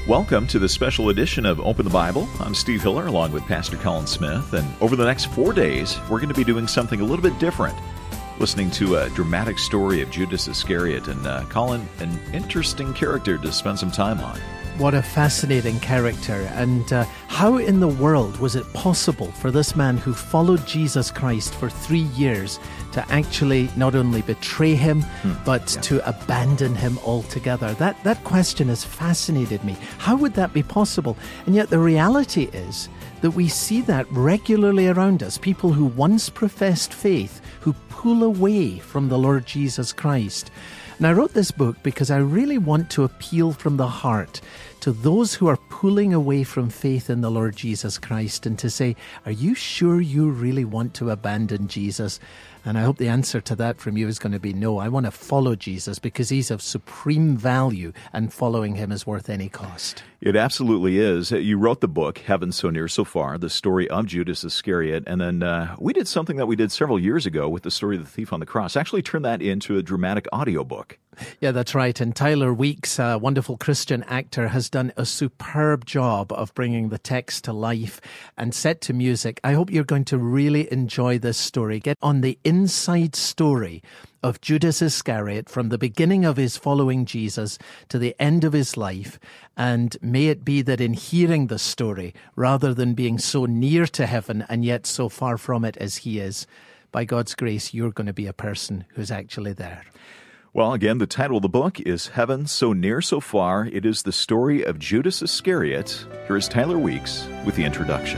Welcome to the special edition of Open the Bible. I'm Steve Hiller along with Pastor Colin Smith, and over the next 4 days, we're going to be doing something a little bit different. Listening to a dramatic story of Judas Iscariot, and Colin, an interesting character to spend some time on. What a fascinating character. And how in the world was it possible for this man who followed Jesus Christ for 3 years to actually not only betray him, but to abandon him altogether? That question has fascinated me. How would that be possible? And yet the reality is that we see that regularly around us. People who once professed faith, who pull away from the Lord Jesus Christ. And I wrote this book because I really want to appeal from the heart to those who are pulling away from faith in the Lord Jesus Christ and to say, are you sure you really want to abandon Jesus? And I hope the answer to that from you is going to be no. I want to follow Jesus because he's of supreme value and following him is worth any cost. It absolutely is. You wrote the book, Heaven So Near So Far, the story of Judas Iscariot. And then we did something that we did several years ago with the story of the thief on the cross. Actually turned that into a dramatic audiobook. Yeah, that's right. And Tyler Weeks, a wonderful Christian actor, has done a superb job of bringing the text to life and set to music. I hope you're going to really enjoy this story. Get on the inside story of Judas Iscariot from the beginning of his following Jesus to the end of his life. And may it be that in hearing the story, rather than being so near to heaven and yet so far from it as he is, by God's grace, you're going to be a person who's actually there. Well, again, the title of the book is Heaven So Near So Far. It is the story of Judas Iscariot. Here is Tyler Weeks with the introduction.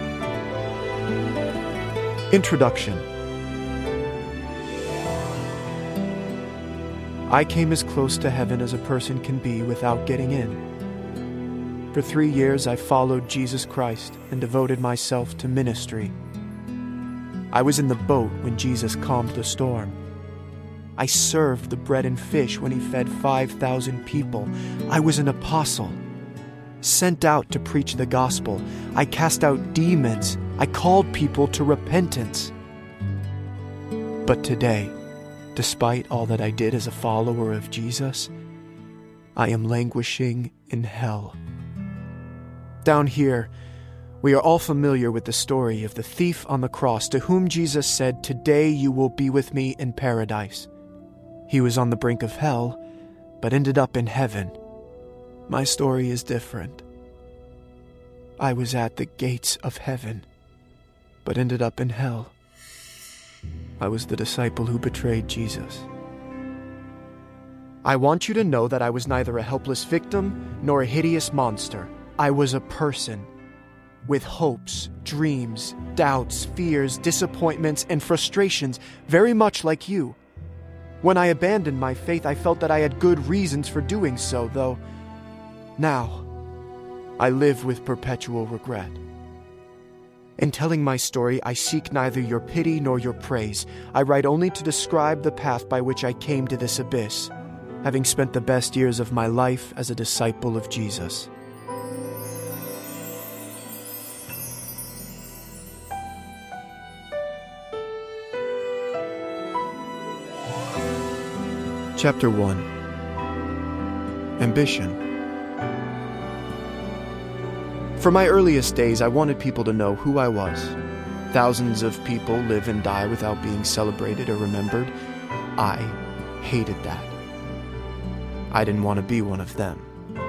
Introduction. I came as close to heaven as a person can be without getting in. For 3 years, I followed Jesus Christ and devoted myself to ministry. I was in the boat when Jesus calmed the storm. I served the bread and fish when he fed 5,000 people. I was an apostle, sent out to preach the gospel. I cast out demons. I called people to repentance. But today, despite all that I did as a follower of Jesus, I am languishing in hell. Down here, we are all familiar with the story of the thief on the cross to whom Jesus said, "Today you will be with me in paradise." He was on the brink of hell, but ended up in heaven. My story is different. I was at the gates of heaven, but ended up in hell. I was the disciple who betrayed Jesus. I want you to know that I was neither a helpless victim nor a hideous monster. I was a person with hopes, dreams, doubts, fears, disappointments, and frustrations, very much like you. When I abandoned my faith, I felt that I had good reasons for doing so, though now I live with perpetual regret. In telling my story, I seek neither your pity nor your praise. I write only to describe the path by which I came to this abyss, having spent the best years of my life as a disciple of Jesus. Chapter 1. Ambition. From my earliest days, I wanted people to know who I was. Thousands of people live and die without being celebrated or remembered. I hated that. I didn't want to be one of them.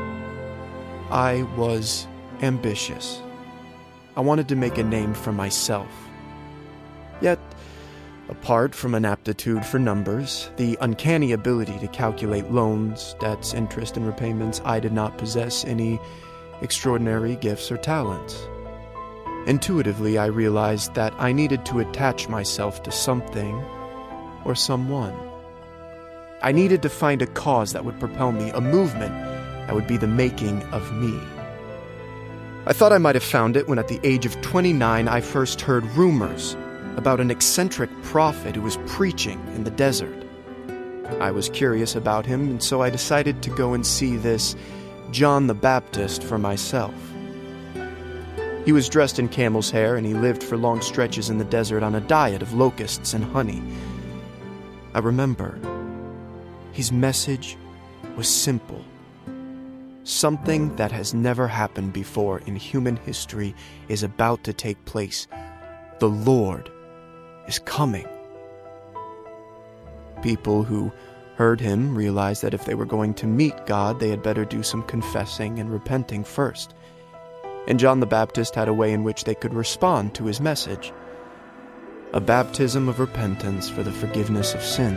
I was ambitious. I wanted to make a name for myself. Yet, apart from an aptitude for numbers, the uncanny ability to calculate loans, debts, interest, and repayments, I did not possess any extraordinary gifts or talents. Intuitively, I realized that I needed to attach myself to something or someone. I needed to find a cause that would propel me, a movement that would be the making of me. I thought I might have found it when at the age of 29 I first heard rumors about an eccentric prophet who was preaching in the desert. I was curious about him, and so I decided to go and see this John the Baptist for myself. He was dressed in camel's hair, and he lived for long stretches in the desert on a diet of locusts and honey. I remember his message was simple. Something that has never happened before in human history is about to take place. The Lord is coming. People who heard him realized that if they were going to meet God, they had better do some confessing and repenting first. And John the Baptist had a way in which they could respond to his message. A baptism of repentance for the forgiveness of sin.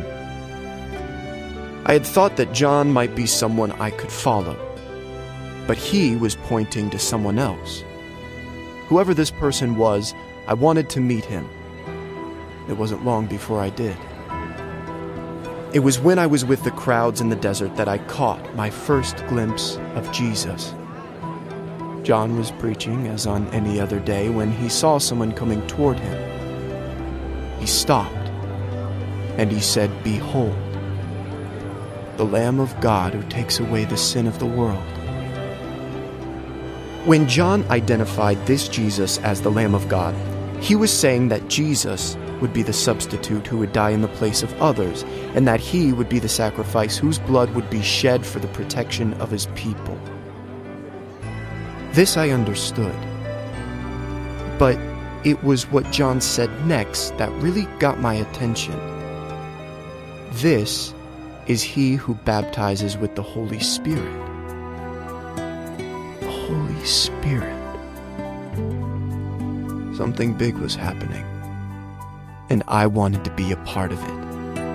I had thought that John might be someone I could follow, but he was pointing to someone else. Whoever this person was, I wanted to meet him. It wasn't long before I did. It was when I was with the crowds in the desert that I caught my first glimpse of Jesus. John was preaching as on any other day when he saw someone coming toward him. He stopped, and he said, "Behold, the Lamb of God who takes away the sin of the world." When John identified this Jesus as the Lamb of God, he was saying that Jesus would be the substitute who would die in the place of others, and that he would be the sacrifice whose blood would be shed for the protection of his people. This I understood. But it was what John said next that really got my attention. This is he who baptizes with the Holy Spirit. The Holy Spirit. Something big was happening, and I wanted to be a part of it.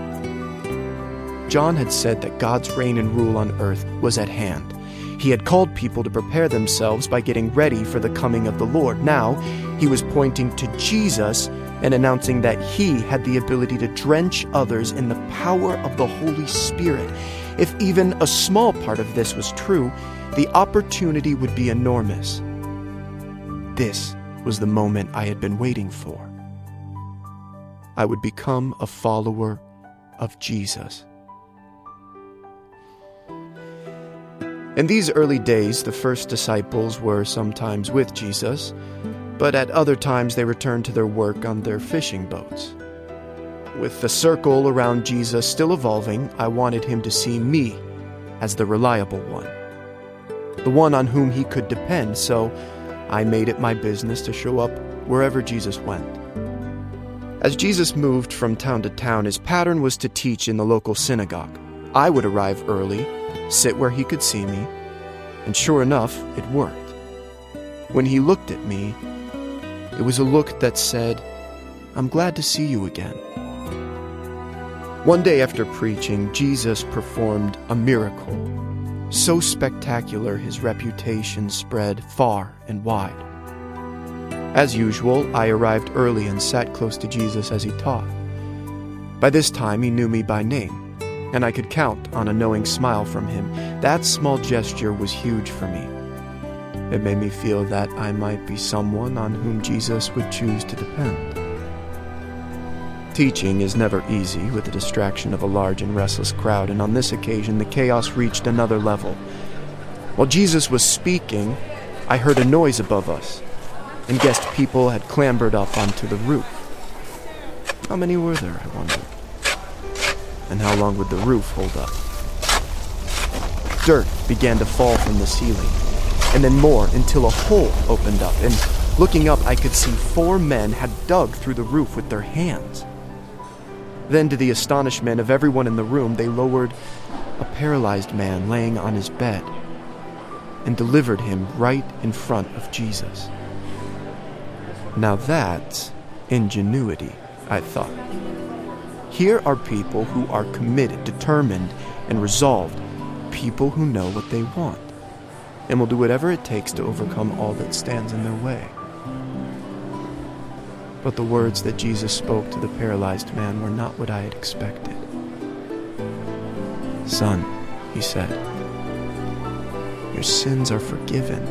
John had said that God's reign and rule on earth was at hand. He had called people to prepare themselves by getting ready for the coming of the Lord. Now, he was pointing to Jesus and announcing that he had the ability to drench others in the power of the Holy Spirit. If even a small part of this was true, the opportunity would be enormous. This was the moment I had been waiting for. I would become a follower of Jesus. In these early days, the first disciples were sometimes with Jesus, but at other times they returned to their work on their fishing boats. With the circle around Jesus still evolving, I wanted him to see me as the reliable one, the one on whom he could depend, so I made it my business to show up wherever Jesus went. As Jesus moved from town to town, his pattern was to teach in the local synagogue. I would arrive early, sit where he could see me, and sure enough, it worked. When he looked at me, it was a look that said, "I'm glad to see you again." One day after preaching, Jesus performed a miracle, so spectacular his reputation spread far and wide. As usual, I arrived early and sat close to Jesus as he taught. By this time, he knew me by name, and I could count on a knowing smile from him. That small gesture was huge for me. It made me feel that I might be someone on whom Jesus would choose to depend. Teaching is never easy with the distraction of a large and restless crowd, and on this occasion the chaos reached another level. While Jesus was speaking, I heard a noise above us, and guessed people had clambered up onto the roof. How many were there, I wondered? And how long would the roof hold up? Dirt began to fall from the ceiling, and then more until a hole opened up, and looking up I could see 4 men had dug through the roof with their hands. Then, to the astonishment of everyone in the room, they lowered a paralyzed man laying on his bed and delivered him right in front of Jesus. Now that's ingenuity, I thought. Here are people who are committed, determined, and resolved, people who know what they want, and will do whatever it takes to overcome all that stands in their way. But the words that Jesus spoke to the paralyzed man were not what I had expected. "Son," he said, "your sins are forgiven."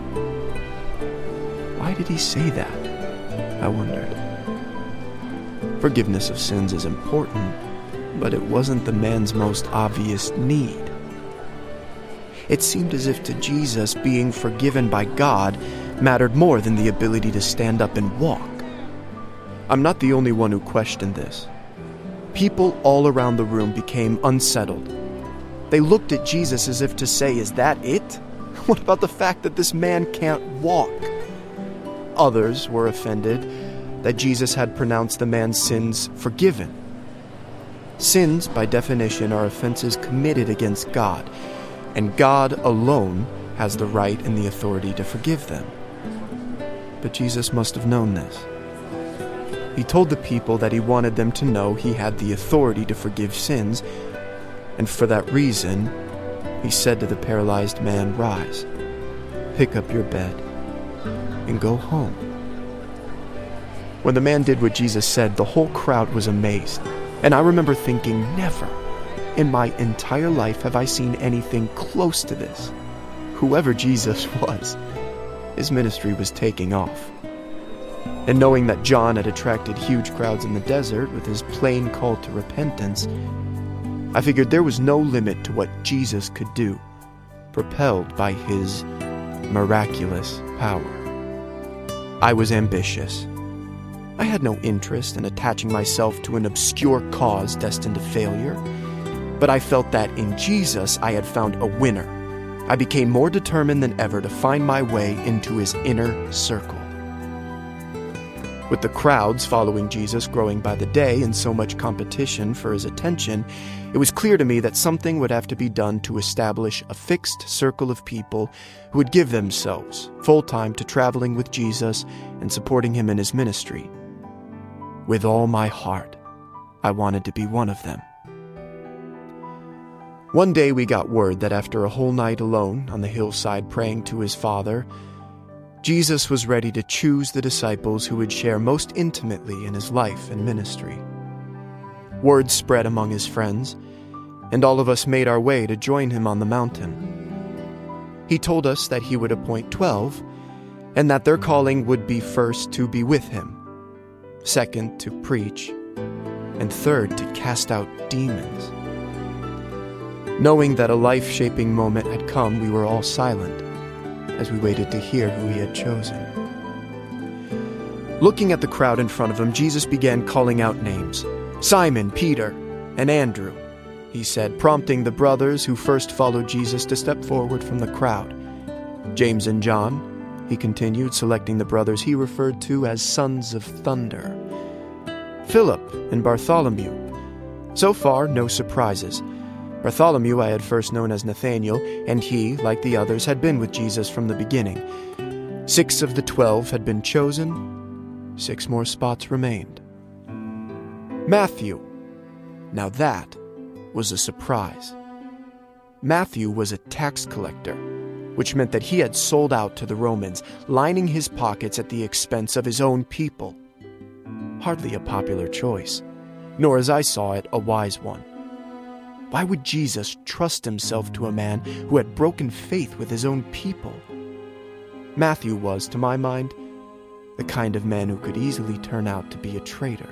Why did he say that? I wondered. Forgiveness of sins is important, but it wasn't the man's most obvious need. It seemed as if to Jesus being forgiven by God mattered more than the ability to stand up and walk. I'm not the only one who questioned this. People all around the room became unsettled. They looked at Jesus as if to say, "Is that it? What about the fact that this man can't walk? Others were offended that Jesus had pronounced the man's sins forgiven. Sins, by definition, are offenses committed against God, and God alone has the right and the authority to forgive them. But Jesus must have known this. He told the people that he wanted them to know he had the authority to forgive sins, and for that reason, he said to the paralyzed man, "Rise, pick up your bed, and go home." When the man did what Jesus said, the whole crowd was amazed. And I remember thinking, never in my entire life have I seen anything close to this. Whoever Jesus was, his ministry was taking off. And knowing that John had attracted huge crowds in the desert with his plain call to repentance, I figured there was no limit to what Jesus could do, propelled by his miraculous power. I was ambitious. I had no interest in attaching myself to an obscure cause destined to failure, but I felt that in Jesus I had found a winner. I became more determined than ever to find my way into his inner circle. With the crowds following Jesus growing by the day and so much competition for his attention, it was clear to me that something would have to be done to establish a fixed circle of people who would give themselves full-time to traveling with Jesus and supporting him in his ministry. With all my heart, I wanted to be one of them. One day we got word that after a whole night alone on the hillside praying to his Father, Jesus was ready to choose the disciples who would share most intimately in his life and ministry. Word spread among his friends, and all of us made our way to join him on the mountain. He told us that he would appoint 12, and that their calling would be first to be with him, second to preach, and third to cast out demons. Knowing that a life-shaping moment had come, we were all silent as we waited to hear who he had chosen. Looking at the crowd in front of him, Jesus began calling out names. "Simon, Peter, and Andrew," he said, prompting the brothers who first followed Jesus to step forward from the crowd. "James and John," he continued, selecting the brothers he referred to as sons of thunder. "Philip and Bartholomew." So far, no surprises. Bartholomew I had first known as Nathanael, and he, like the others, had been with Jesus from the beginning. 6 of the 12 had been chosen. 6 more spots remained. Matthew. Now that was a surprise. Matthew was a tax collector, which meant that he had sold out to the Romans, lining his pockets at the expense of his own people. Hardly a popular choice, nor, as I saw it, a wise one. Why would Jesus trust himself to a man who had broken faith with his own people? Matthew was, to my mind, the kind of man who could easily turn out to be a traitor.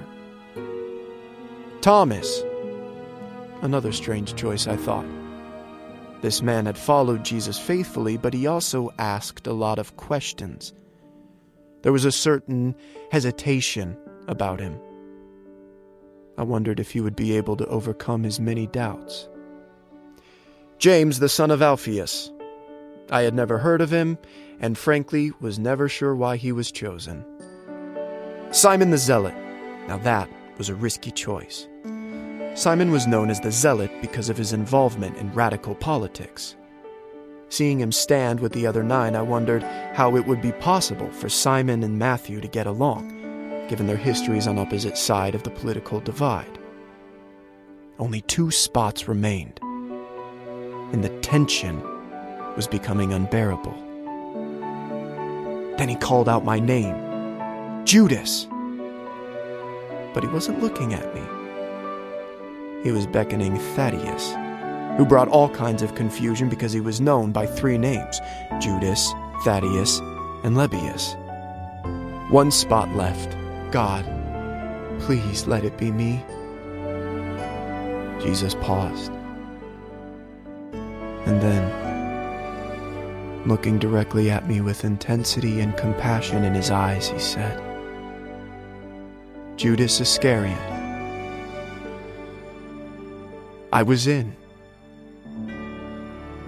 Thomas. Another strange choice, I thought. This man had followed Jesus faithfully, but he also asked a lot of questions. There was a certain hesitation about him. I wondered if he would be able to overcome his many doubts. James, the son of Alphaeus. I had never heard of him, and frankly was never sure why he was chosen. Simon the Zealot. Now that was a risky choice. Simon was known as the Zealot because of his involvement in radical politics. Seeing him stand with the other 9, I wondered how it would be possible for Simon and Matthew to get along, given their histories on opposite sides of the political divide. Only 2 spots remained, and the tension was becoming unbearable. Then he called out my name, Judas. But he wasn't looking at me. He was beckoning Thaddeus, who brought all kinds of confusion because he was known by 3 names, Judas, Thaddeus, and Lebbaeus. 1 spot left. God, please let it be me. Jesus paused. And then, looking directly at me with intensity and compassion in his eyes, he said, Judas Iscariot. I was in.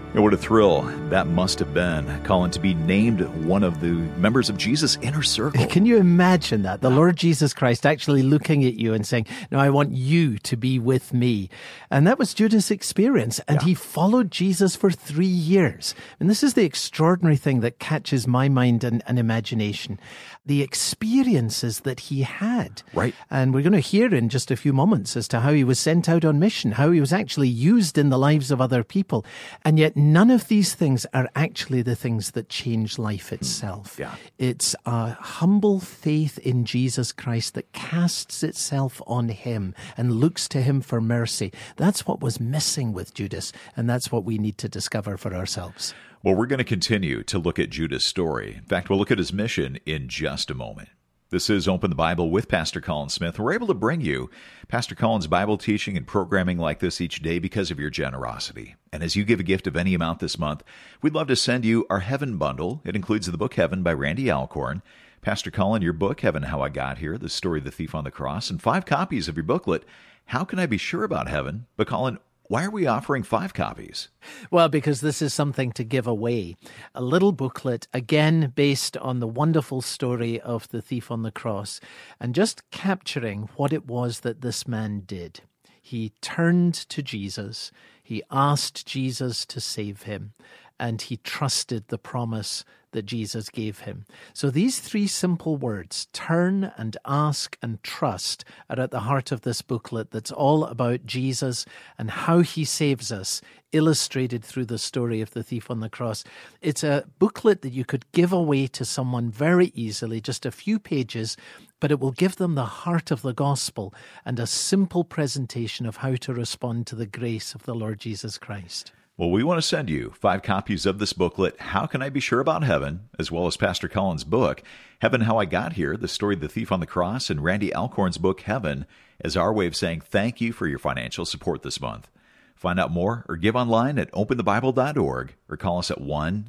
And what a thrill that must have been, Colin, to be named one of the members of Jesus' inner circle. Can you imagine that? The Lord Jesus Christ actually looking at you and saying, "No, I want you to be with me." And that was Judas' experience. And he followed Jesus for 3 years. And this is the extraordinary thing that catches my mind and imagination. The experiences that he had. Right. And we're going to hear in just a few moments as to how he was sent out on mission, how he was actually used in the lives of other people. And yet none of these things are actually the things that change life itself. Yeah. It's a humble faith in Jesus Christ that casts itself on him and looks to him for mercy. That's what was missing with Judas, and that's what we need to discover for ourselves. Well, we're going to continue to look at Judas' story. In fact, we'll look at his mission in just a moment. This is Open the Bible with Pastor Colin Smith. We're able to bring you Pastor Colin's Bible teaching and programming like this each day because of your generosity. And as you give a gift of any amount this month, we'd love to send you our Heaven Bundle. It includes the book Heaven by Randy Alcorn. Pastor Colin, your book, Heaven, How I Got Here, the story of the thief on the cross, and 5 copies of your booklet, How Can I Be Sure About Heaven? But Colin, why are we offering 5 copies? Well, because this is something to give away. A little booklet, again, based on the wonderful story of the thief on the cross, and just capturing what it was that this man did. He turned to Jesus, he asked Jesus to save him, and he trusted the promise that Jesus gave him. So these 3 simple words, turn and ask and trust, are at the heart of this booklet that's all about Jesus and how he saves us, illustrated through the story of the thief on the cross. It's a booklet that you could give away to someone very easily, just a few pages, but it will give them the heart of the gospel and a simple presentation of how to respond to the grace of the Lord Jesus Christ. Well, we want to send you 5 copies of this booklet, How Can I Be Sure About Heaven, as well as Pastor Colin's book, Heaven, How I Got Here, the story of the thief on the cross, and Randy Alcorn's book, Heaven, as our way of saying thank you for your financial support this month. Find out more or give online at openthebible.org or call us at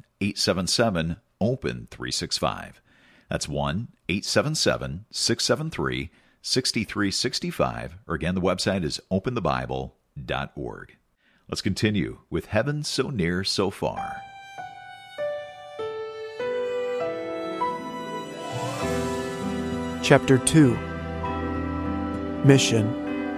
1-877-OPEN-365. That's 1-877-673-6365, or again, the website is openthebible.org. Let's continue with Heaven So Near, So Far. Chapter 2. Mission.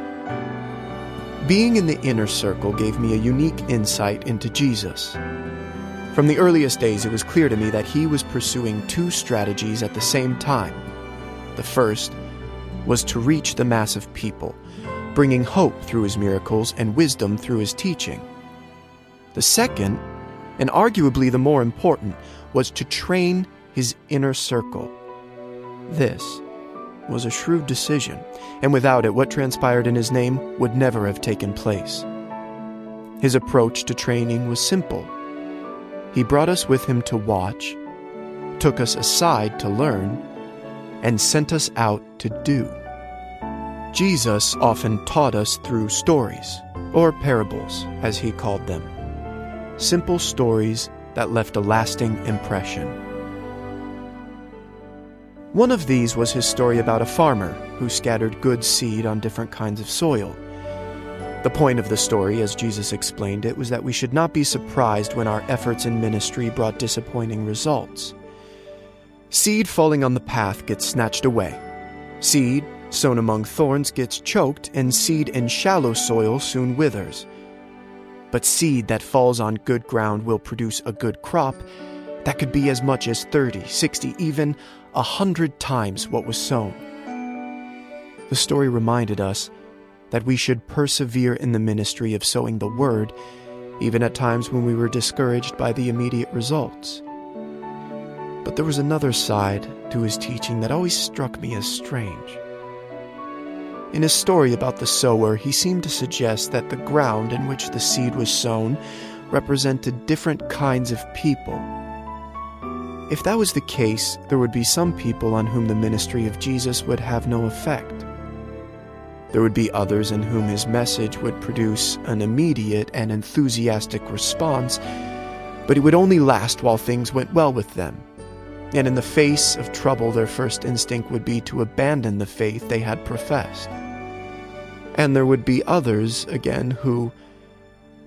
Being in the inner circle gave me a unique insight into Jesus. From the earliest days, it was clear to me that he was pursuing 2 strategies at the same time. The first was to reach the mass of people, bringing hope through his miracles and wisdom through his teaching. The second, and arguably the more important, was to train his inner circle. This was a shrewd decision, and without it, what transpired in his name would never have taken place. His approach to training was simple. He brought us with him to watch, took us aside to learn, and sent us out to do. Jesus often taught us through stories, or parables, as he called them. Simple stories that left a lasting impression. One of these was his story about a farmer who scattered good seed on different kinds of soil. The point of the story, as Jesus explained it, was that we should not be surprised when our efforts in ministry brought disappointing results. Seed falling on the path gets snatched away. Seed sown among thorns gets choked, and seed in shallow soil soon withers. But seed that falls on good ground will produce a good crop that could be as much as 30, 60, even 100 times what was sown. The story reminded us that we should persevere in the ministry of sowing the word, even at times when we were discouraged by the immediate results. But there was another side to his teaching that always struck me as strange. In his story about the sower, he seemed to suggest that the ground in which the seed was sown represented different kinds of people. If that was the case, there would be some people on whom the ministry of Jesus would have no effect. There would be others in whom his message would produce an immediate and enthusiastic response, but it would only last while things went well with them. And in the face of trouble, their first instinct would be to abandon the faith they had professed. And there would be others, again, who,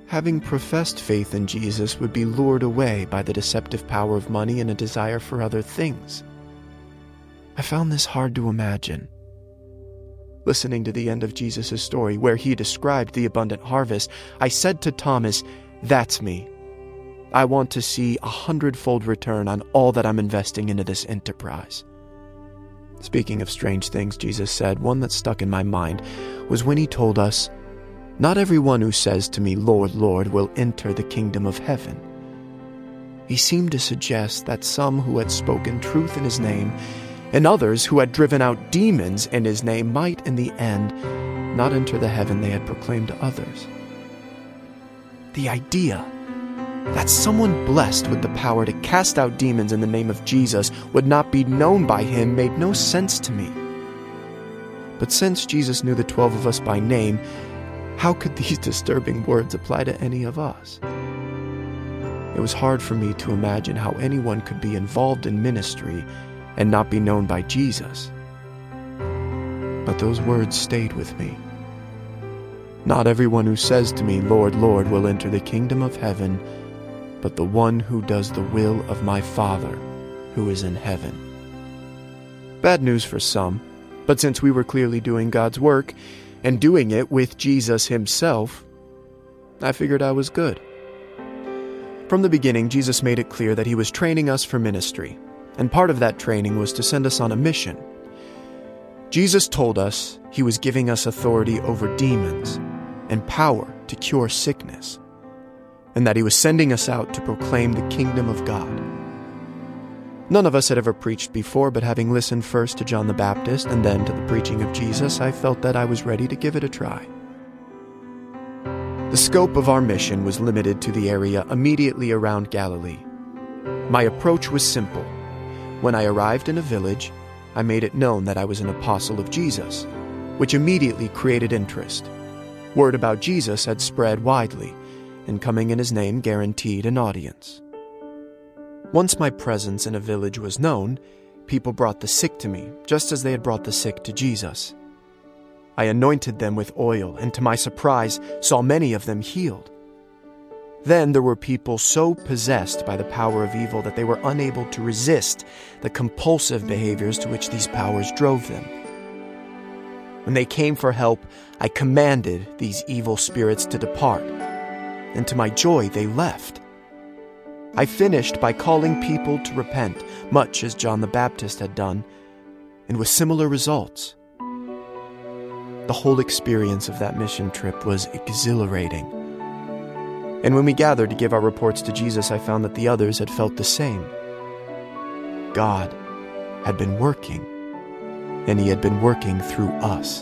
having professed faith in Jesus, would be lured away by the deceptive power of money and a desire for other things. I found this hard to imagine. Listening to the end of Jesus' story, where he described the abundant harvest, I said to Thomas, "That's me. I want to see 100-fold return on all that I'm investing into this enterprise." Speaking of strange things Jesus said, one that stuck in my mind was when he told us, "Not everyone who says to me, 'Lord, Lord,' will enter the kingdom of heaven." He seemed to suggest that some who had spoken truth in his name and others who had driven out demons in his name might, in the end, not enter the heaven they had proclaimed to others. The idea that someone blessed with the power to cast out demons in the name of Jesus would not be known by him made no sense to me. But since Jesus knew the 12 of us by name, how could these disturbing words apply to any of us? It was hard for me to imagine how anyone could be involved in ministry and not be known by Jesus. But those words stayed with me. Not everyone who says to me, "Lord, Lord," will enter the kingdom of heaven, but the one who does the will of my Father who is in heaven. Bad news for some, but since we were clearly doing God's work and doing it with Jesus himself, I figured I was good. From the beginning, Jesus made it clear that he was training us for ministry, and part of that training was to send us on a mission. Jesus told us he was giving us authority over demons and power to cure sickness, and that he was sending us out to proclaim the kingdom of God. None of us had ever preached before, but having listened first to John the Baptist and then to the preaching of Jesus, I felt that I was ready to give it a try. The scope of our mission was limited to the area immediately around Galilee. My approach was simple. When I arrived in a village, I made it known that I was an apostle of Jesus, which immediately created interest. Word about Jesus had spread widely, and coming in his name guaranteed an audience. Once my presence in a village was known, people brought the sick to me, just as they had brought the sick to Jesus. I anointed them with oil, and to my surprise, saw many of them healed. Then there were people so possessed by the power of evil that they were unable to resist the compulsive behaviors to which these powers drove them. When they came for help, I commanded these evil spirits to depart, and to my joy they left. I finished by calling people to repent, much as John the Baptist had done, and with similar results. The whole experience of that mission trip was exhilarating. And when we gathered to give our reports to Jesus, I found that the others had felt the same. God had been working, and he had been working through us.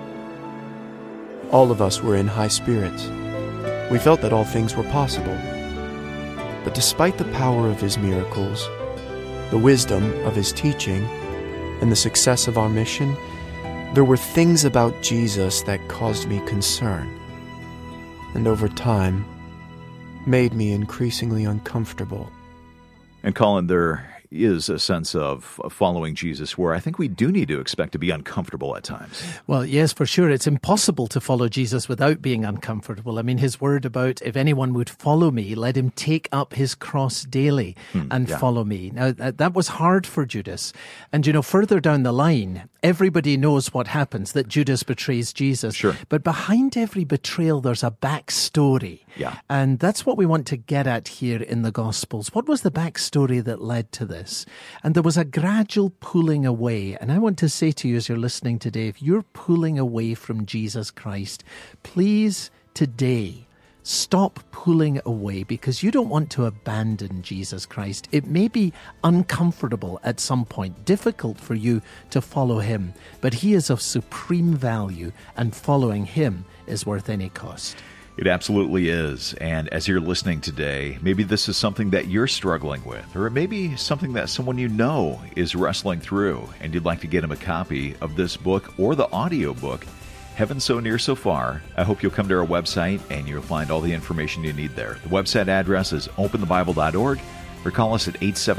All of us were in high spirits. We felt that all things were possible. But despite the power of his miracles, the wisdom of his teaching, and the success of our mission, there were things about Jesus that caused me concern, and over time, made me increasingly uncomfortable. And Colin, there is a sense of following Jesus where I think we do need to expect to be uncomfortable at times. Well, yes, for sure. It's impossible to follow Jesus without being uncomfortable. I mean, his word about if anyone would follow me, let him take up his cross daily and follow me. Now, that was hard for Judas. And, you know, further down the line, everybody knows what happens, that Judas betrays Jesus. Sure. But behind every betrayal, there's a backstory. Yeah. And that's what we want to get at here in the Gospels. What was the backstory that led to this? And there was a gradual pulling away. And I want to say to you as you're listening today, if you're pulling away from Jesus Christ, please today stop pulling away, because you don't want to abandon Jesus Christ. It may be uncomfortable at some point, difficult for you to follow him, but he is of supreme value, and following him is worth any cost. It absolutely is. And as you're listening today, maybe this is something that you're struggling with, or it may be something that someone you know is wrestling through, and you'd like to get them a copy of this book or the audio book, Heaven So Near So Far. I hope you'll come to our website and you'll find all the information you need there. The website address is openthebible.org, or call us at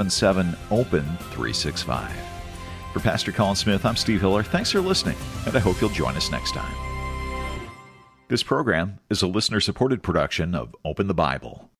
877-OPEN-365. For Pastor Colin Smith, I'm Steve Hiller. Thanks for listening, and I hope you'll join us next time. This program is a listener-supported production of Open the Bible.